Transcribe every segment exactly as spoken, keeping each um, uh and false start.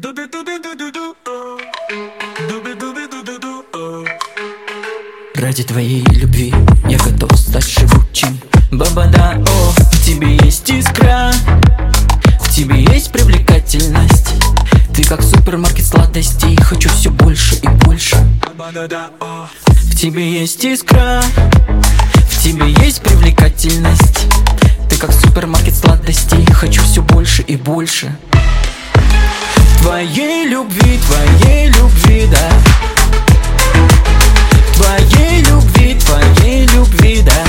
Ради твоей любви я готов стать живучим. Бабада, о, в тебе есть искра, в тебе есть привлекательность. Ты как супермаркет сладостей, хочу все больше и больше. В тебе есть искра, в тебе есть привлекательность. Ты как супермаркет сладостей, хочу все больше и больше. Твоей любви, твоей любви, да. Твоей любви, твоей любви, да.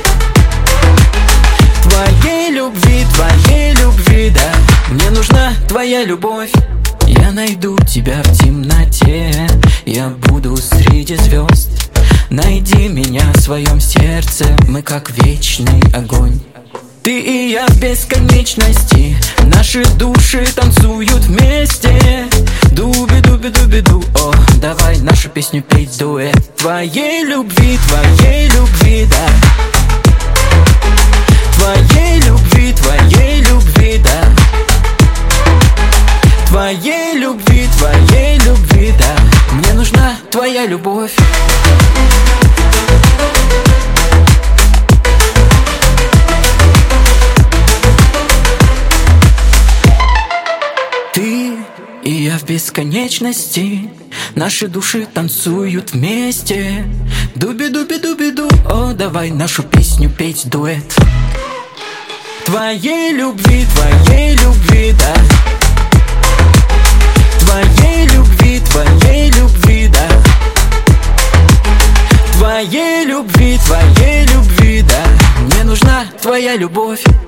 Твоей любви, твоей любви, да. Мне нужна твоя любовь. Я найду тебя в темноте, я буду среди звезд. Найди меня в своем сердце, мы как вечный огонь. Ты и я в бесконечности, наши души танцуют вместе. Дуби-дуби-дуби-ду, о, давай нашу песню петь дуэт. Твоей любви, твоей любви, да. Твоей любви, твоей любви, да. Твоей любви, твоей любви, да. Мне нужна твоя любовь. Ты и я в бесконечности, наши души танцуют вместе. Дуби-дуби-дуби-ду, о, давай нашу песню петь дуэт. Твоей любви, твоей любви, да. Твоей любви, твоей любви, да. Твоей любви, твоей любви, да. Мне нужна твоя любовь.